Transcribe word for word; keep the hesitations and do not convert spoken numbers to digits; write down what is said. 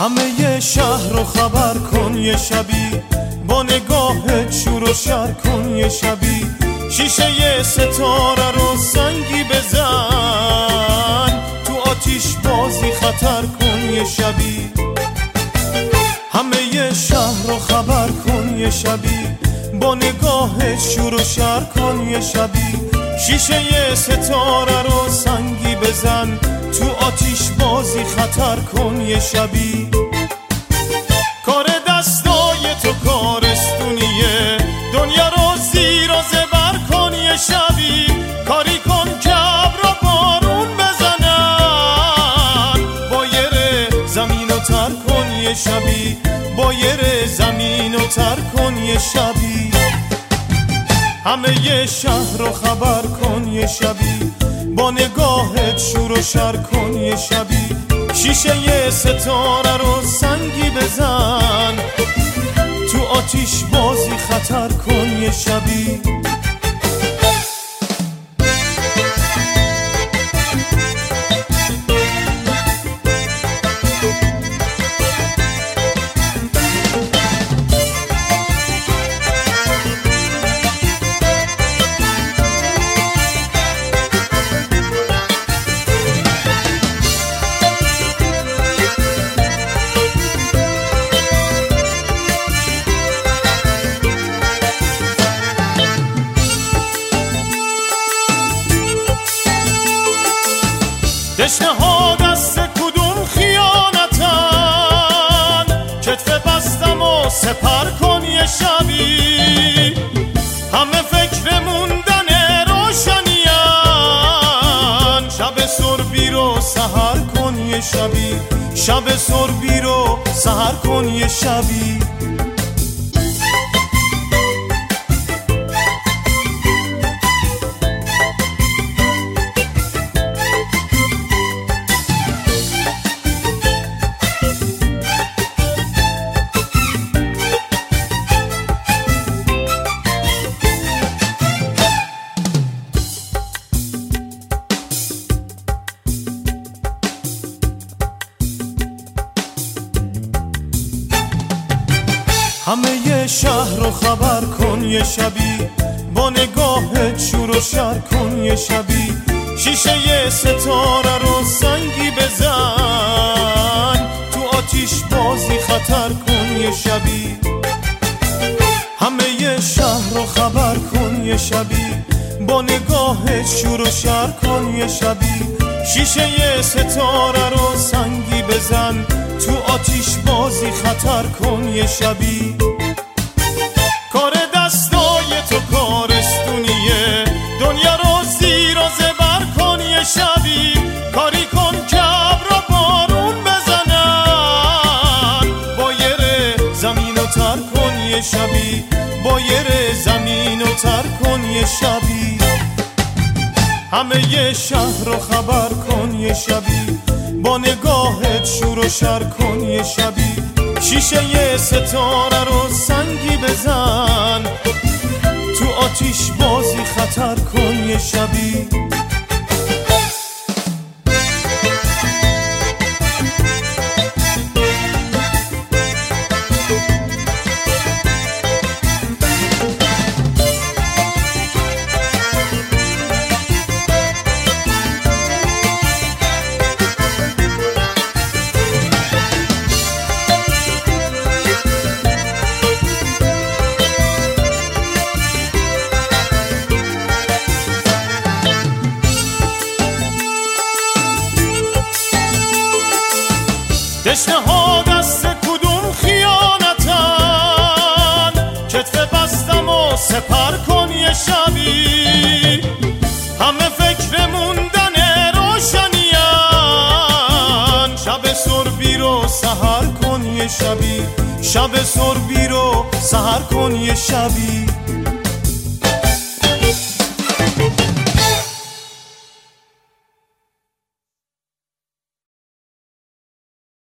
همه شهر رو خبر کن یه شبی، با نگاهت شور و شر کن یه شبی، شیشه یه ستاره رو سنگی بزن، تو آتیش بازی خطر کن یه شبی. همه شهر رو خبر کن یه شبی، با نگاهت شور و شر کن یه شبی، شیشه یه ستاره رو سنگی بزن، تو آتیش بازی خطر کن یه شبی. کار دستای تو کارستونیه، دنیا رو زیر و زبر کن یه شبی، کاری کن که ابرا بارون بزنن، بایر زمین و تر کن یه شبی، بایر زمین و تر کن یه شبی. همه یه شهر رو خبر کن یه شبی، با نگاهت شور و شر کن یه شبی، شیشه یه ستاره رو سنگی بزن، تو آتیش بازی خطر کن یه شبی. دشنه ها دست کدوم خیانتن، کتف بستم و سپر کن یه شبی، همه فکر موندن روشنین، شب سربی رو سحر کن یه شبی، شب سربی رو سحر کن یه شبی. همه یه شهر رو خبر کن یه شبی، با نگاهت شور و شر کن یه شبی، شیشه یه ستاره رو سنگی بزن، تو آتیش بازی خطر کن یه شبی. همه یه شهر رو خبر کن یه شبی، با نگاهت شور و شر کن یه شبی، شیشه یه ستاره رو سنگی بزن، تو آتیش بازی خطر کن یه شبی. کار دستای تو کارستونیه، دنیا رو زیر و زبر کن یه شبی، کاری کن که ابرا بارون بزنن، بایر زمین و تر کن یه شبی، بایر زمین و تر کن یه شبی. همه یه شهر رو خبر کن یه شبی، با نگاهت شور و شر کن یه شبی، شیشه یه ستاره رو سنگی بزن، تو آتیش بازی خطر کن یه شبی. دشنه ها دست کدوم خیانتن، کتف بستم و سپر کن یه شبی، همه فکر موندن روشنین، شب سربی رو سحر کن یه شبی، شب سربی رو سحر کن یه شبی.